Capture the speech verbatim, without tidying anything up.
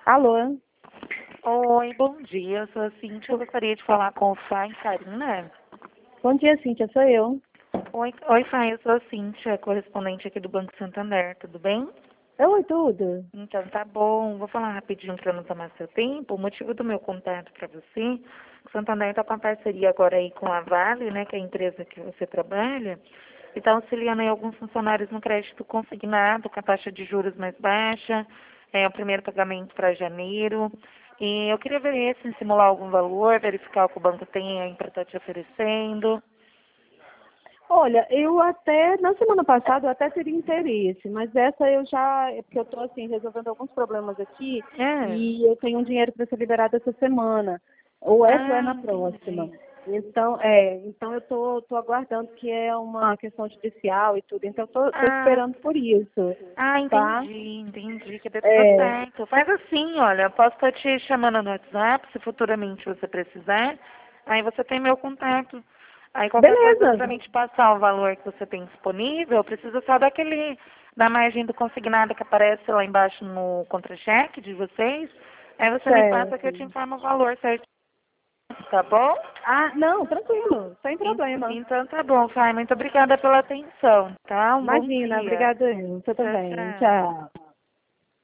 Alô? Oi, bom dia. Eu sou a Cíntia. Eu gostaria de falar com o Fai Karina. Bom dia, Cíntia, sou eu. Oi, oi, Fai, eu sou a Cíntia, correspondente aqui do Banco Santander. Tudo bem? Oi, tudo? Então, tá bom. Vou falar rapidinho para não tomar seu tempo. O motivo do meu contato para você, o Santander está com uma parceria agora aí com a Vale, né, que é a empresa que você trabalha, e está auxiliando aí alguns funcionários no crédito consignado, com a taxa de juros mais baixa, é o primeiro pagamento para janeiro. E eu queria ver se simular algum valor, verificar o que o banco tem aí para estar te oferecendo. Olha, eu até, na semana passada, eu até teria interesse, mas essa eu já, é porque eu estou assim, resolvendo alguns problemas aqui É. e eu tenho um dinheiro para ser liberado essa semana, ou essa ou é Ah, na próxima. entendi. Então, é, então eu tô, tô aguardando que é uma questão judicial e tudo, então eu tô, tô Ah, esperando por isso, ah, tá? entendi, entendi, que dê tudo É, certo. Faz assim, olha, eu posso estar te chamando no WhatsApp, se futuramente você precisar, aí você tem meu contato. Aí qualquer coisa para beleza, mim te passar o valor que você tem disponível, precisa só daquele, da margem do consignado que aparece lá embaixo no contra-cheque de vocês, aí você me passa que eu te certo. informo o valor certo, tá bom? Ah, não, tranquilo, sem En- problema. Então tá bom, Fai, muito obrigada pela atenção, tá? Um bom Imagina, dia. obrigada eu. Você Tchau, também. tchau. Tchau.